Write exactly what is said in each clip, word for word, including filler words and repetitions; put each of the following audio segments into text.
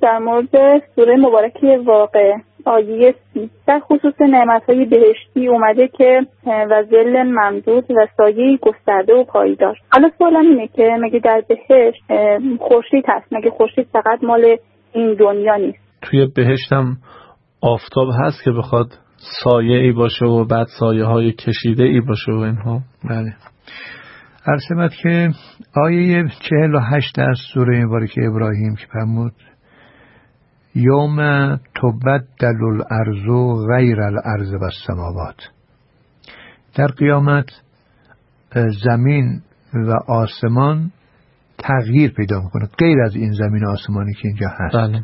در مورد سوره مبارکه واقعه آیه سی در خصوص نعمت‌های بهشتی اومده که و ظل ممدود و سایه گسترده و پایدار. حالا سوالم اینه که مگه در بهشت خورشید هست؟ مگه خورشید فقط مال این دنیا نیست؟ توی بهشت هم آفتاب هست که بخواد سایه ای باشه و بعد سایه های کشیده ای باشه و اینها. بله. عرض شود که آیه چهل و هشت از سوره مبارکه ابراهیم که فرمود یوم تبدل الارض غیر الارض و السماوات، در قیامت زمین و آسمان تغییر پیدا میکنه غیر از این زمین و آسمانی که اینجا هست. بله.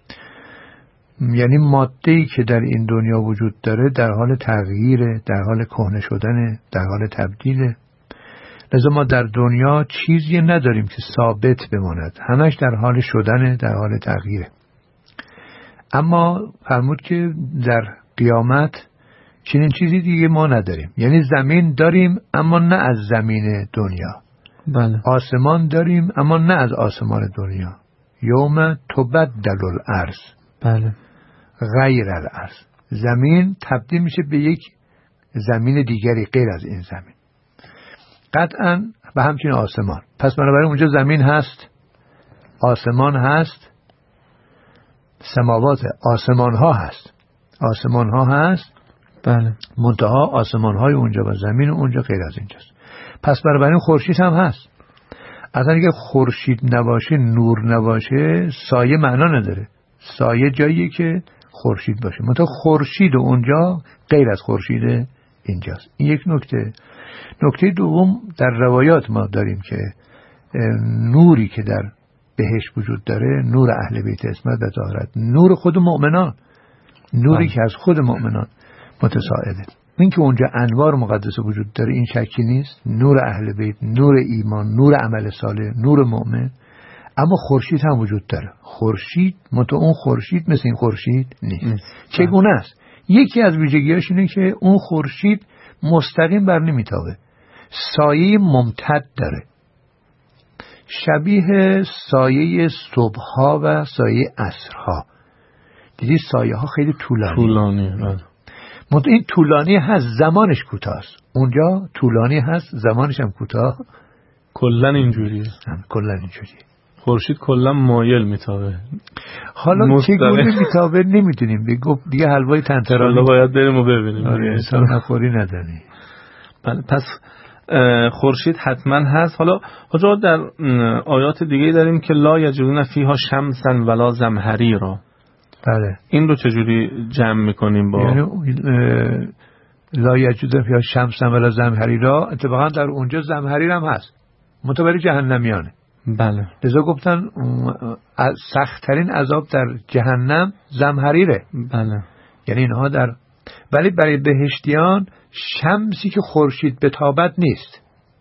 یعنی ماده‌ای که در این دنیا وجود داره در حال تغییره، در حال کهنه شدنه، در حال تبدیله. لذا ما در دنیا چیزی نداریم که ثابت بماند، همش در حال شدنه، در حال تغییره. اما فرمود که در قیامت چنین چیزی دیگه ما نداریم. یعنی زمین داریم اما نه از زمین دنیا. بله. آسمان داریم اما نه از آسمان دنیا. یوم تبدل الارض. بله. غیر الارض. زمین تبدیل میشه به یک زمین دیگری غیر از این زمین. قطعاً و همچنین آسمان. پس بنابراین اونجا زمین هست، آسمان هست، سماوات، آسمان ها هست، آسمان ها هست. بله. منتها آسمان های اونجا و زمین اونجا غیر از اینجاست. پس بنابراین خورشید هم هست. اصلا اگه خورشید نباشه، نور نباشه، سایه معنا نداره. سایه جاییه که خورشید باشه. منتها خورشید اونجا غیر از خورشید اینجاست. این یک نکته. نکته دوم، در روایات ما داریم که نوری که در بهشت وجود داره، نور اهل بیت اسمت و طهارت، نور خود مؤمنان، نوری که از خود مؤمنان متساعده. این که اونجا انوار مقدسه وجود داره این شکی نیست. نور اهل بیت، نور ایمان، نور عمل صالح، نور مؤمن. اما خورشید هم وجود داره. خورشید متو اون خورشید مثل این خورشید نیست. چگونه است؟ یکی از ویژگیاش اینه که اون خورشید مستقیم بر نمیتابه، سایه ممتد داره، شبیه سایه صبحها و سایه عصرها. دیدی سایه ها خیلی طولانی طولانی منطقه این طولانی هست، زمانش کوتاه است. اونجا طولانی هست، زمانش هم کوتاه. کلا اینجوریه. کلا اینجوریه. خورشید کلا مایل میتابه. حالا چگونه میتابه نمیدونیم. بگو دیگه حلوای طنطرانی حالا باید بریم و ببینیم. آره انسان نخوری ندانی. بله. پس خورشید حتما هست. حالا حالا در آیات دیگه داریم که لا یجدون فیها شمسا ولا زمهریرا. بله. این رو چجوری جمع میکنیم با یعنی لا یجدون فیها شمسا ولا زمهریرا؟ اتفاقا در اونجا زمهریر هم هست، متبری جهنمیانه. بله. لذا گفتن سخت‌ترین عذاب در جهنم زمهریره. بله. یعنی اینها در، ولی برای بهشتیان شمسی که خورشید بتابت نیست.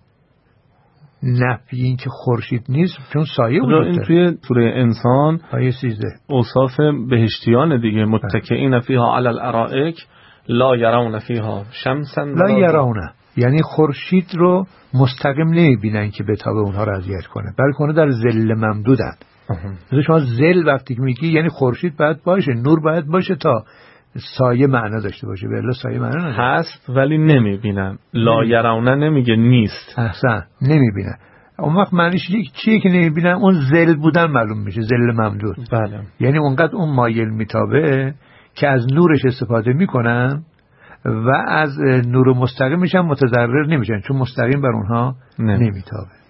نفی این که خورشید نیست چون سایه وجود داره. این توی سوره انسان آیه سیزده اوصاف بهشتیان دیگه، متکئین فیها علی الارائک لا یرون فیها شمسا لا یرون، یعنی خورشید رو مستقیم نمیبینن که بتابه اونها رو اذیت کنه، بلکه اونها در ظل ممدودن. مثلا شما ظل وقتی که میگی یعنی خورشید باید باشه، نور باید باشه تا سایه معنا داشته باشه. به الا سایه معنا نداره. هست ولی نمیبینن. لا یرونه نمیگه نیست. احسن، نمیبینن. اون وقت معنیش یک چیه که نمیبینن؟ اون ظل بودن معلوم میشه، ظل ممدود. بله. یعنی اونقدر اون مایل میتابه که از نورش استفاده میکنن و از نور مستقیمش هم متضرر نمیشن چون مستقیم بر اونها نمیتابه.